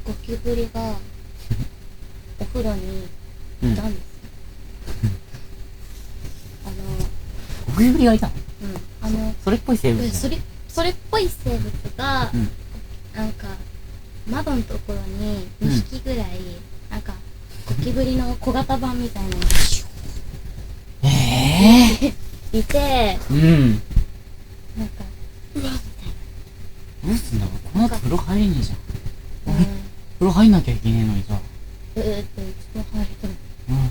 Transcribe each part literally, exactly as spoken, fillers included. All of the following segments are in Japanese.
ゴキブリがお風呂にいたんですよ、うん、あのゴキブリがいたの？ うん、あのそれっぽい生物、 それそれっぽい生物が、 うん、 なんか窓のところににひきぐらい、うん、なんかゴキブリの小型版みたいなのがえー、いて、 うん、 なんかうわみたいな。 どうすんだろう、この後風呂入れねえじゃん、うん、風呂入んなきゃいけねえのにさ、 えー、っといつも入れてる、 うんうん、 うん、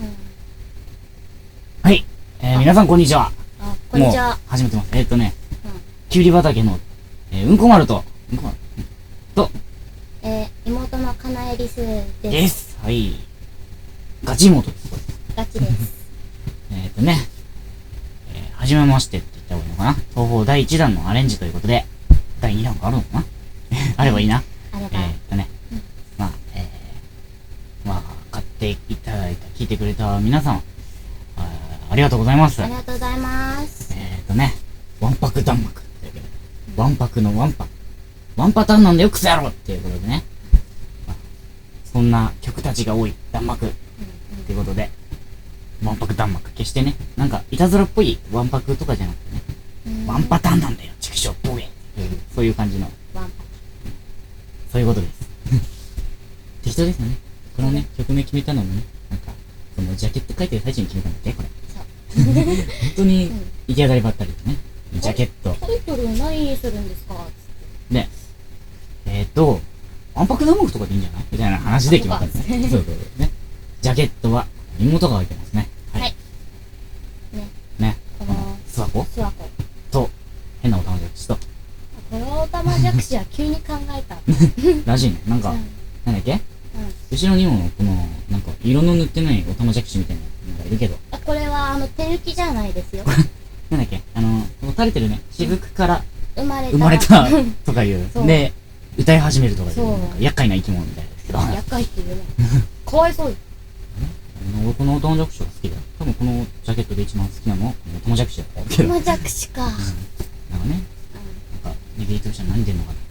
はい、えー、皆さんこんにちは。 あ、こんにちは。 もう始めてます。えー、っとね、うん、きゅうり畑の、えー、うんこ丸と、うんこ丸と、 えー、妹のかなえりすです。 です。はい。ガチ妹です、これ。 ガチです。 えっとね、えー、はじめましてって言った方がいいのかな。東宝だいいちだんのアレンジということで、だいにだんがあるのかなあればいいな。 あれば。 えー、っとね、 うん、 まあ、えー、まあ、買っていただいた、聞いてくれた皆さん、あ, ありがとうございます。 ありがとうございます。 えー、っとね、わんぱく弾幕っていうけど、わんぱくのわんぱく。ワンパターンなんだよ、クソ野郎っていうことでね。まあ、そんな曲たちが多い弾幕っていうことで、ワンパク弾幕。決してね、なんか、いたずらっぽいワンパクとかじゃなくてね、ワンパターンなんだよ、畜生、ボケっていう、そういう感じの、 ワンパそういうことです。適当ですよね。このね、曲名決めたのもね、なんか、そのジャケット書いてる最中に決めたんだって、これ。そう。本当に、行き当たりばったりとね、ジャケット。 タイトル何にするんですか？ ね。えっと、わんぱく弾幕とかでいいんじゃないみたいな話で決まったんですね。そうそうそうね。ジャケットは妹が書いてますね。はい。はい、ね。ね。この、諏訪湖諏訪湖。 と、変なおたまじゃくしと。 このおたまじゃくしは急に考えた。 らしいね。なんか、うん、なんだっけ、うん、後ろにも、この、なんか、色の塗ってないおたまじゃくしみたいなのがいるけど。 あ、これは、あの、手抜きじゃないですよ。 なんだっけあの、垂れてるね、雫から、 生まれた。 生まれた、とかいう。で、歌い始めるとかいう、厄介な生き物みたいですけど。 厄介っていうね。かわいそうよ。 俺このオタマジャクシが好きだよ。多分このジャケットで一番好きなのは、オタマジャクシだったけど。 オタマジャクシか。なんかね、なんか、リピートしたら何出んのかな。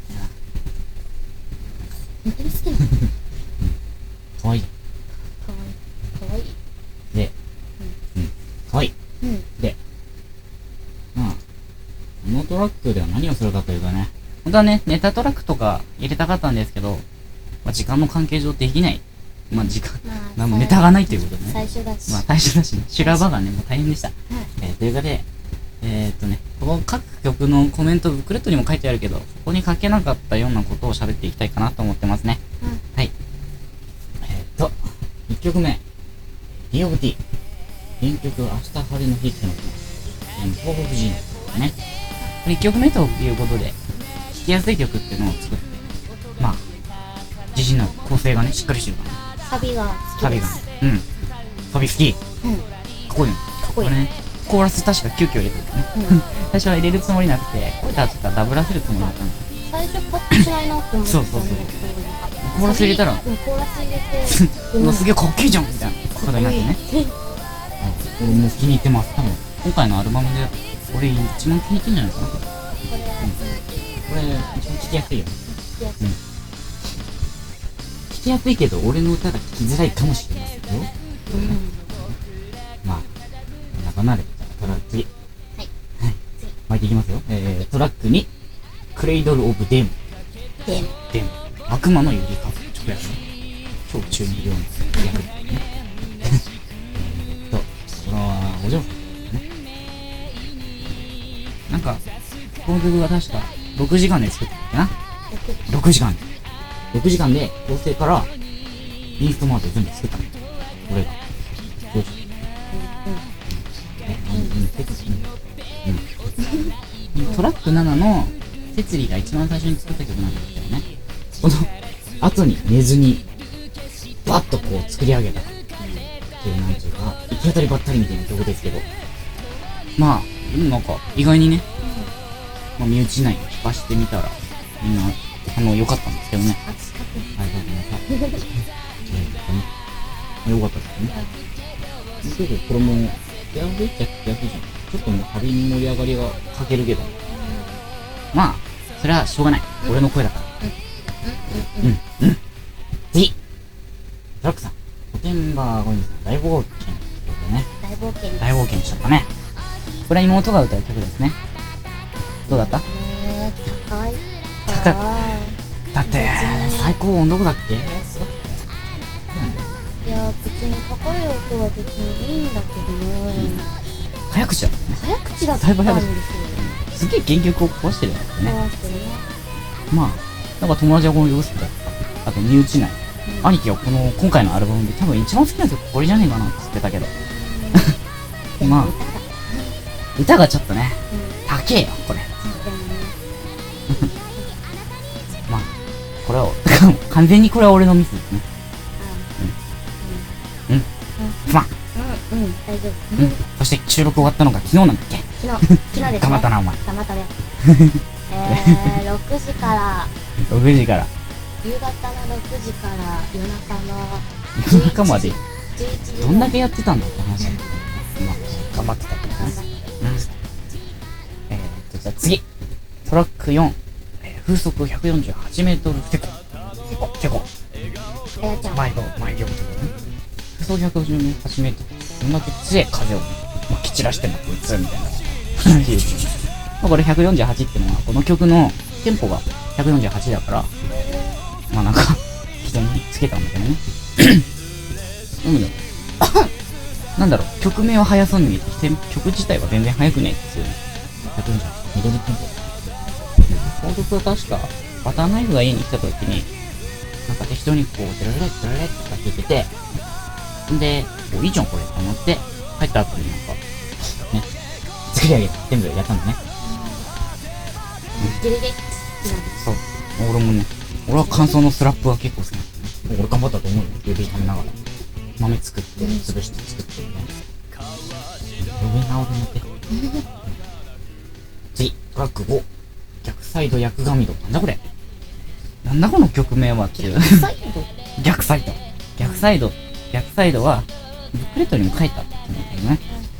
本当に好きなの？うん。 かわいい。 かわいい。かわいい。 で、うん。かわいい。うん。で、まあ、このトラックでは何をするかというとね、本当はね、ネタトラックとか入れたかったんですけど、まあ、時間の関係上できない。まあ、時間、まあ、ネタがないということでね。 最初だし。 まあ、最初だしね。修羅場がね、もう大変でした。はい、えー、ということで、えー、っとね、この各曲のコメントブックレットにも書いてあるけど、そこに書けなかったようなことを喋っていきたいかなと思ってますね。うん、はい。えー、っと、いっきょくめ、ディーオブティー。原曲、明日晴れの日ってのが、東北人ね。これいっきょくめということで、聴きやすい曲っていうのを作って、まあ、自信の構成がね、しっかりしてるから。 サビが好きです。 サビが、うん。サビ好き。うん。かっこいいの。 かっこいい。 これね、コーラス確か急遽入れてるね。うん、最初は入れるつもりなくて、これだったらダブらせるつもりだったんだ。 最初パッとしないなって思ってたんだけど。そうそうそう。 コーラス入れたら、 コーラス入れて、 うわ、すげえかっけえじゃんみたいなことになってね。俺もう気に入ってます。多分、今回のアルバムで、俺一番気に入ってんじゃないかな。これ、これ、一番聴きやすいよね。聴きやすい。うん。聴きやすいけど、俺の歌が聴きづらいかもしれませんよ。うん。まあ、仲慣れてたら、次。はい。はい。次。巻いていきますよ。えー、トラックに、クレイドル・オブ・デム。 デム。 デム。悪魔の指か。直訳ね。超中二病の役ね。えっと、これは、お嬢さん。なんか、この曲は確かろくじかんで作ったんだっけな。ろくじかん。ろくじかんで構成からインストマート全部作ったの。俺が。どうしよう。うん。トラックななの摂理が一番最初に作った曲なんだけどね。この後に寝ずにバッとこう作り上げたっていう、なんていうか、行き当たりばったりみたいな曲ですけど。まあ、なんか意外にね、まあ、身内内に聞かしてみたらみんなあの良かったんですけどね。はい、ごめんなさい。良かったですね。結構これもやるっちゃやるじゃん。ちょっともう旅に盛り上がりが欠けるけど、まあそれはしょうがない。俺の声だから。うんうんうん。 本が歌う曲ですね。どうだった？ ね高い高いだって最高音どこだっけ？ いや別に高い音は別にいいんだけどね、 早口だったね。 早口だったんですよ。 すげえ原曲を壊してるんだよね。 壊してるね。 まあなんか友達はこの曲好きだった。あと身内内、うん、兄貴はこの今回のアルバムで多分一番好きな曲これじゃねえかなって言ってたけど、うん、まあ歌がちょっとね、うん、高えよこれ。まあこれは完全にこれは俺のミスですね。うんうん、まあうん、うん、大丈夫。 うん。そして収録終わったのが昨日なんだっけ？ 昨日、昨日ですね。 頑張ったな、お前。 頑張ったね。えー、ろくじから。 ろくじから。 夕方のろくじから夜中の夜中まで。 じゅういちじ。 どんだけやってたんだって話だけど。まあ、頑張ってたけどね。うん。えーっと、じゃあ次。トラックよん。えー、風速ひゃくよんじゅうはちメートルテコ。テコ。テコ。 あやちゃん。 毎度、毎度。風速ひゃくよんじゅうはちメートル。どんだけ強い風をね、まあ、蹴散らしてんのこいつみたいな話ですよね。まあ、これひゃくよんじゅうはちってのはこの曲のテンポがひゃくよんじゅうはちだから、まあなんか人につけたんだけどね。なんだろうなんだろう曲名は速そうに見えて曲自体は全然速くねえっていうひゃくよんじゅうはちミドルテンポ。この曲は確かバターナイフが家に来た時になんか適当にこうデラレデラレって弾いてて、んでおいいじゃんこれと思って帰った後になんかね作り上げて全部やったんだね。 ギリギリそう俺もね俺は感想のスラップは結構好きなんだね。俺頑張ったと思うよ。指食べながら豆作って潰して作ってるね。呼び直りの手次トラックご逆サイド薬神戸。なんだこれなんだこの曲名はっていう逆サイド逆サイド逆サイド逆サイドはブックレットにも書いたって言うんだけどね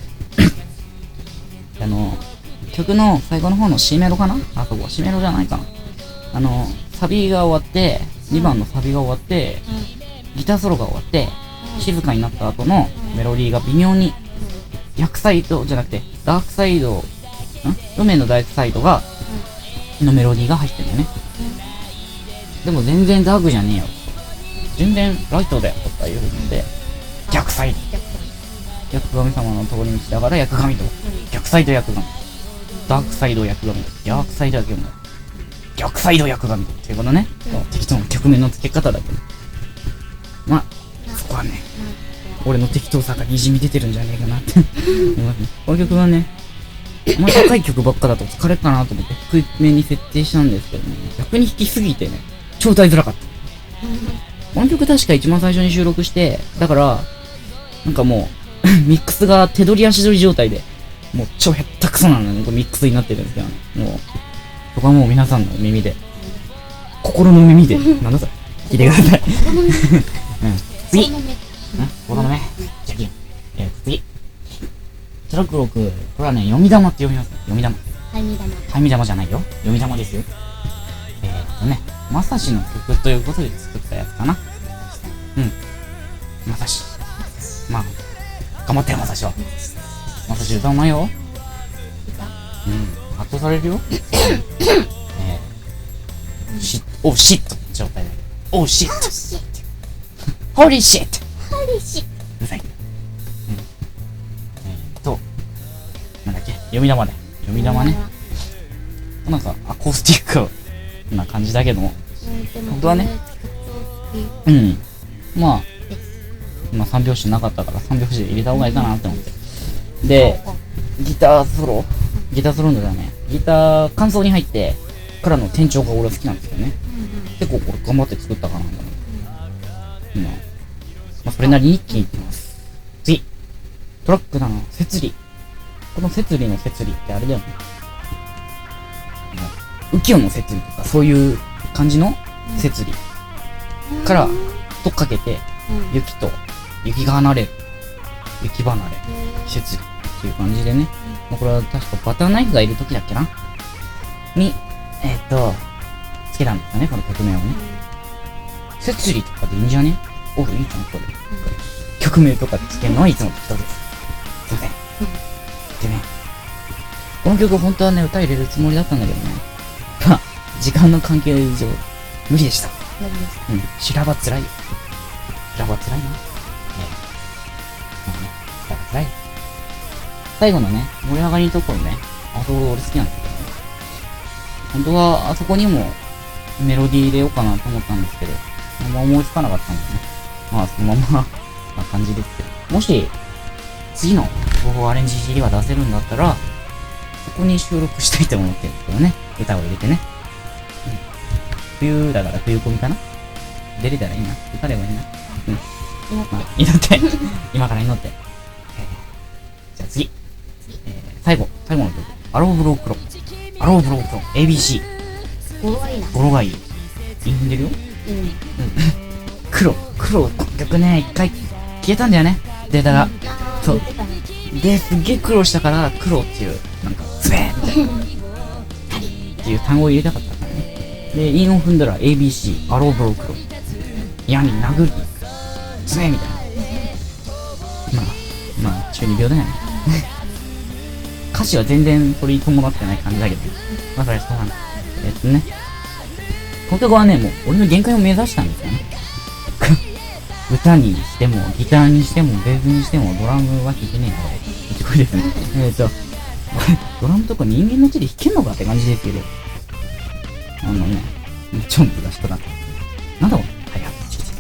あの曲の最後の方の C メロかな、あそこ C メロじゃないかな、あのサビが終わってにばんのサビが終わって、うん、ギターソロが終わって、うん、静かになった後のメロディーが微妙に、うん、逆サイドじゃなくてダークサイドん路面のダークサイドが、うん、のメロディーが入ってるんだよね、うん、でも全然ダークじゃねえよ全然ライトだよとか言うんで逆サイド逆神様の通り道だから逆神と、うん、逆サイド逆神ダークサイド逆神逆サイド逆神逆サイド逆神っていうことね、うん、適当な曲名の付け方だけどまあそこはね、うん、俺の適当さがにじみ出てるんじゃねえかなってこの曲はねまあ高い曲ばっかだと疲れっかなと思って低めに設定したんですけどね逆に弾きすぎてね超歌いづらかった、うん、この曲確か一番最初に収録してだからなんかもうミックスが手取り足取り状態でもう超へったくそなのにミックスになってるんですけどねもうそこはもう皆さんの耳で心の耳でなんだそれ聞いてくださいうん次うん心の目じゃきんえー次トラックろくこれはね読み玉って読みます読み玉はいみ玉はいみ玉じゃないよ読み玉ですよえーっとねまさしの曲ということで作ったやつかなうんまさしまあ頑張ってよまさしはまさし歌うまいようん圧倒されるよえーシッおシット状態だけどおシットホリーシットホリーシットうるさいうんえーっとなんだっけ読み玉ね読み玉ねなんかアコースティックな感じだけども本当はねうんまあ今さん拍子なかったからさん拍子で入れた方がいいかなって思ってでギターソロギターソロのだねギター間奏に入ってからの転調が俺は好きなんですよね、うんうん、結構これ頑張って作ったかなと思って、うんまあ、それなりに気に入ってます、うん、次トラックなの摂理この摂理の摂理ってあれだよね浮世の摂理とかそういう感じの摂理からとっかけて、うん、雪と雪が離れる雪離れ摂理っていう感じでね、うん、これは確かバターナイフがいる時だっけなにえー、っとつけたんですよねこの曲名をね、うん、摂理とかでいいんじゃねおるいいじゃんこれ、うん、曲名とかつけるのはいつも適当ですすいません、うん、でね曲本当はね、歌入れるつもりだったんだけどね。まあ、時間の関係上、無理でした。 無理です。 うん。修羅場辛いよ。修羅場辛いな。ね。まあね、修羅場辛い。最後のね、盛り上がりのところね、あそこ俺好きなんだけどね。本当は、あそこにもメロディー入れようかなと思ったんですけど、あんま思いつかなかったんでね。まあ、そのままな感じですけど。もし、次の方法アレンジ シーディー が出せるんだったら、そこに収録したいと思ってるんですけどね。歌を入れてね。うん、冬だから冬コミかな出れたらいいな。歌ればいいな。うん。 祈って。 まあ、祈って。今から祈って。えー、じゃあ次。えー、最後。最後の曲。アローブロークロ。アローブロークロ。エービーシー。 語呂がいいな。 語呂がいい。インフンでるよ。 うん。うん。 黒。黒。この曲ね、一回消えたんだよね。データが。そう。で、すっげえ苦労したから、黒っていう、なんか、ズベーみたいな。っていう単語を入れたかったからね。で、韻を踏んだら エービーシー、アローブロークロ。闇、殴り、ズベーみたいな。まあ、まあ、中二病だよね。歌詞は全然取り伴ってない感じだけど。まあ、それはそうなんだ。えっとね。この曲はね、もう、俺の限界を目指したんですよね。歌にしても、ギターにしても、ベースにしても、ドラムは弾いてねえな、俺。ってこれですね。えっと、これ、ドラムとか人間の手で弾けんのかって感じですけど。あのね、チョンプが人だった。なんだこれ。はい、はい、チキチキ。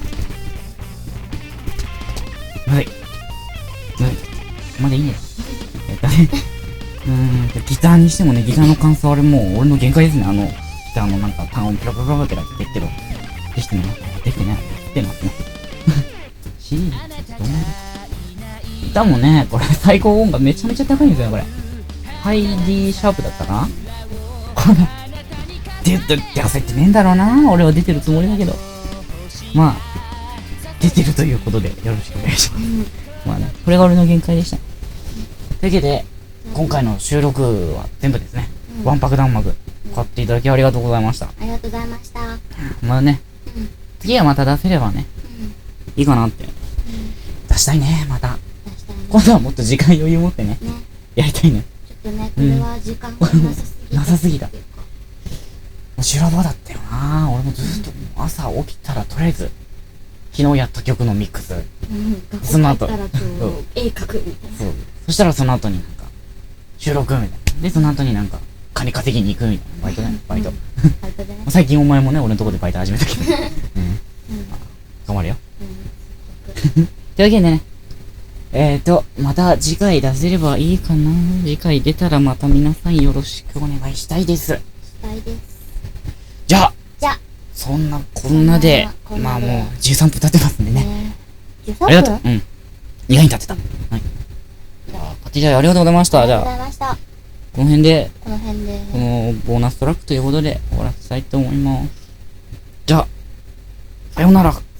むずい。むずい。まだいいね。えっとね、うーん、ギターにしてもね、ギターの感想あれもう、俺の限界ですね。あの、ギターのなんか、単音ピラピラピラピラって言ってるけど、できてない。できてない。できてますね。シリーズどうなる歌もね、これ最高音がめちゃめちゃ高いんですよね、これ。ハイ D シャープだったかなこれ、出てるって焦ってねえんだろうな。俺は出てるつもりだけど。まあ、出てるということでよろしくお願いします。まあね、これが俺の限界でした。というわけで、今回の収録は全部ですね、うん、わんぱく弾幕買っていただきありがとうございました。 ありがとうございました。 まあね、うん、次はまた出せればね、うん、いいかなって。出したいね、また。今度はもっと時間余裕持ってね、ねやりたいね。 ちょっとね、これは時間がなさすぎた。 なさすぎた。もう修羅場だったよな。俺もずっと朝起きたらとりあえず、昨日やった曲のミックス。 うん、 その後、 絵描くみたいな。 そう。そしたらその後になんか、収録みたいな。で、その後になんか、金稼ぎに行くみたいな。バイトだよ、バイト。バイトでね。最近お前もね、俺のとこでバイト始めたけど。うん。頑張れよ。というわけでね、えーと、また次回出せればいいかな。次回出たらまた皆さんよろしくお願いしたいです。 したいです。 じゃあ、 じゃあ、 そんなこんなで、まあもうじゅうさんぷん経ってますんでね。ねありがとう。うん。意外に経ってた。はい。じゃあ、パティジャイありがとうございました。じゃあ、ありがとうございました。この辺で、この辺で、このボーナストラックということで終わらせたいと思います。じゃあ、さようなら。